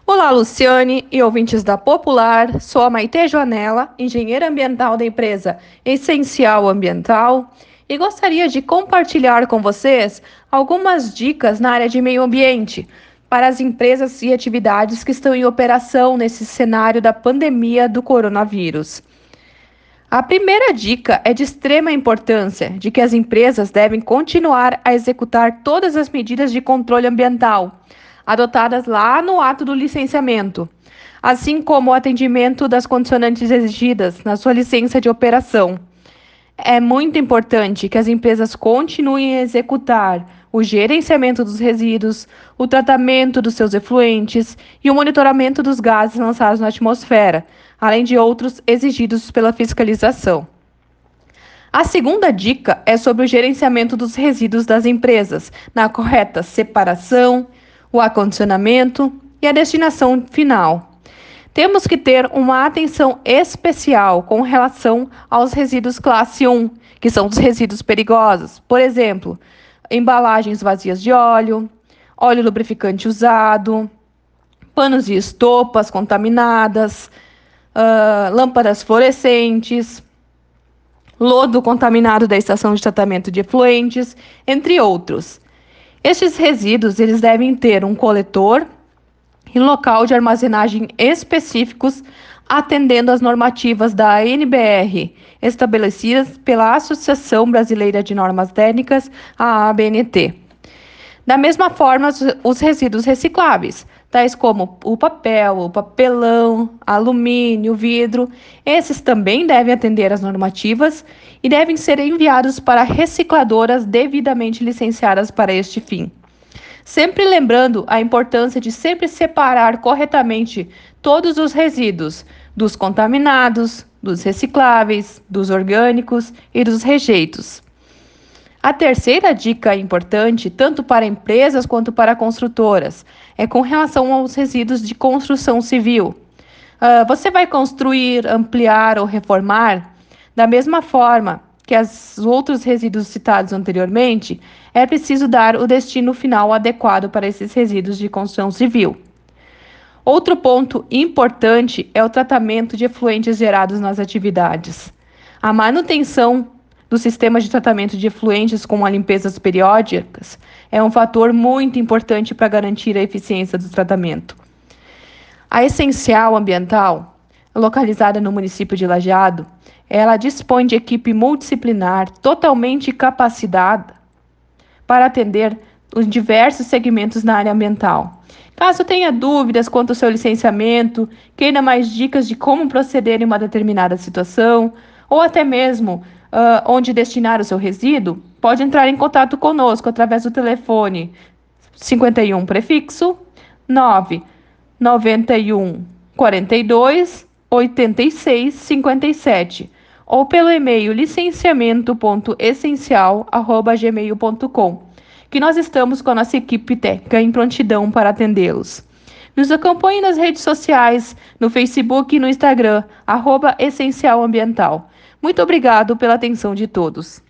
Olá, Luciane e ouvintes da Popular. Sou a Maite Joanella, engenheira ambiental da empresa Essencial Ambiental, e gostaria de compartilhar com vocês algumas dicas na área de meio ambiente para as empresas e atividades que estão em operação nesse cenário da pandemia do coronavírus. A primeira dica é de extrema importância, de que as empresas devem continuar a executar todas as medidas de controle ambiental adotadas lá no ato do licenciamento, assim como o atendimento das condicionantes exigidas na sua licença de operação. É muito importante que as empresas continuem a executar o gerenciamento dos resíduos, o tratamento dos seus efluentes e o monitoramento dos gases lançados na atmosfera, além de outros exigidos pela fiscalização. A segunda dica é sobre o gerenciamento dos resíduos das empresas, na correta separação, o acondicionamento e a destinação final. Temos que ter uma atenção especial com relação aos resíduos classe 1, que são os resíduos perigosos. Por exemplo, embalagens vazias de óleo lubrificante usado, panos e estopas contaminadas, lâmpadas fluorescentes, lodo contaminado da estação de tratamento de efluentes, entre outros. Estes resíduos eles devem ter um coletor e local de armazenagem específicos, atendendo às normativas da ANBR, estabelecidas pela Associação Brasileira de Normas Técnicas, a ABNT. Da mesma forma, os resíduos recicláveis, tais como o papel, o papelão, alumínio, vidro, esses também devem atender às normativas e devem ser enviados para recicladoras devidamente licenciadas para este fim. Sempre lembrando a importância de sempre separar corretamente todos os resíduos dos contaminados, dos recicláveis, dos orgânicos e dos rejeitos. A terceira dica importante, tanto para empresas quanto para construtoras, é com relação aos resíduos de construção civil. Você vai construir, ampliar ou reformar? Da mesma forma que os outros resíduos citados anteriormente, é preciso dar o destino final adequado para esses resíduos de construção civil. Outro ponto importante é o tratamento de efluentes gerados nas atividades. A manutenção do sistema de tratamento de efluentes com limpezas periódicas é um fator muito importante para garantir a eficiência do tratamento. A Essencial Ambiental, localizada no município de Lajeado, ela dispõe de equipe multidisciplinar totalmente capacitada para atender os diversos segmentos na área ambiental. Caso tenha dúvidas quanto ao seu licenciamento, queira mais dicas de como proceder em uma determinada situação, ou até mesmo onde destinar o seu resíduo, pode entrar em contato conosco através do telefone 51 prefixo 991 42 86 57 ou pelo e-mail licenciamento.essencial@gmail.com, que nós estamos com a nossa equipe técnica em prontidão para atendê-los. Nos acompanhe nas redes sociais, no Facebook e no Instagram, @essencialambiental. Muito obrigado pela atenção de todos.